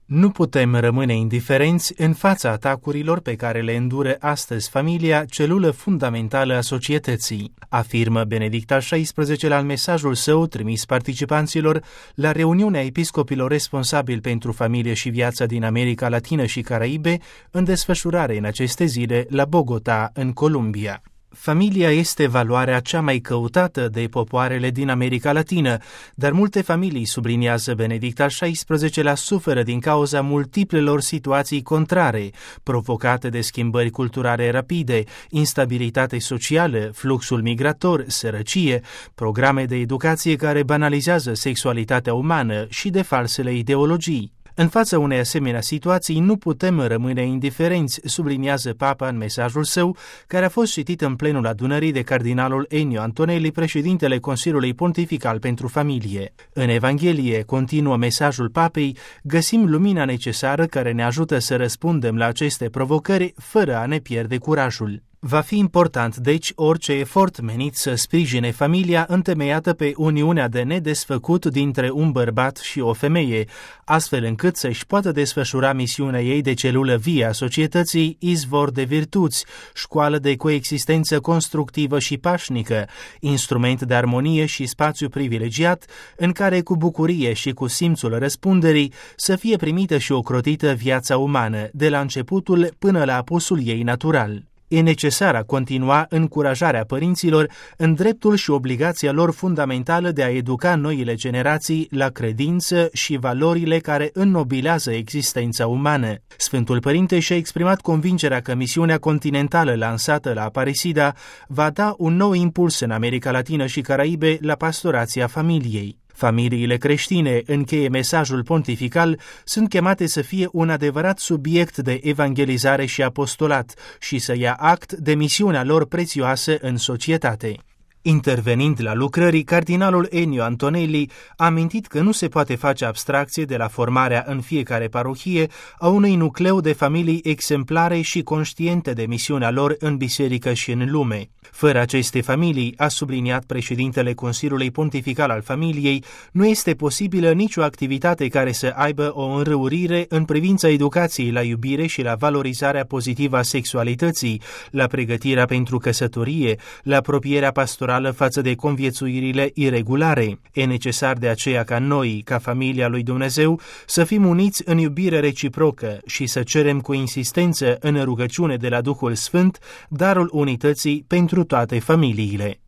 Nu putem rămâne indiferenți în fața atacurilor pe care le îndură astăzi familia, celulă fundamentală a societății, afirmă Benedict al XVI-lea în mesajul său trimis participanților la reuniunea episcopilor responsabili pentru familie și viața din America Latină și Caraibe, în desfășurare în aceste zile la Bogota, în Columbia. Familia este valoarea cea mai căutată de popoarele din America Latină, dar multe familii, subliniază Benedict al XVI-lea, suferă din cauza multiplelor situații contrare, provocate de schimbări culturale rapide, instabilitate socială, fluxul migrator, sărăcie, programe de educație care banalizează sexualitatea umană și de falsele ideologii. În fața unei asemenea situații nu putem rămâne indiferenți, subliniază Papa în mesajul său, care a fost citit în plenul adunării de cardinalul Ennio Antonelli, președintele Consiliului Pontifical pentru Familie. În Evanghelie, continuă mesajul Papei, găsim lumina necesară care ne ajută să răspundem la aceste provocări fără a ne pierde curajul. Va fi important, deci, orice efort menit să sprijine familia întemeiată pe uniunea de nedesfăcut dintre un bărbat și o femeie, astfel încât să-și poată desfășura misiunea ei de celulă vie a societății, izvor de virtuți, școală de coexistență constructivă și pașnică, instrument de armonie și spațiu privilegiat, în care cu bucurie și cu simțul răspunderii să fie primită și ocrotită viața umană, de la începutul până la apusul ei natural. E necesar a continua încurajarea părinților în dreptul și obligația lor fundamentală de a educa noile generații la credință și valorile care înnobilează existența umană. Sfântul Părinte și-a exprimat convingerea că misiunea continentală lansată la Aparecida va da un nou impuls în America Latină și Caraibe la pastorația familiei. Familiile creștine, încheie mesajul pontifical, sunt chemate să fie un adevărat subiect de evangelizare și apostolat și să ia act de misiunea lor prețioasă în societate. Intervenind la lucrări, cardinalul Ennio Antonelli a amintit că nu se poate face abstracție de la formarea în fiecare parohie a unui nucleu de familii exemplare și conștiente de misiunea lor în biserică și în lume. Fără aceste familii, a subliniat președintele Consiliului Pontifical al Familiei, nu este posibilă nicio activitate care să aibă o înrăurire în privința educației la iubire și la valorizarea pozitivă a sexualității, la pregătirea pentru căsătorie, la apropierea pastorală față de conviețuirile iregulare. E necesar de aceea ca noi, ca familia lui Dumnezeu, să fim uniți în iubire reciprocă și să cerem cu insistență în rugăciune de la Duhul Sfânt darul unității pentru toate familiile.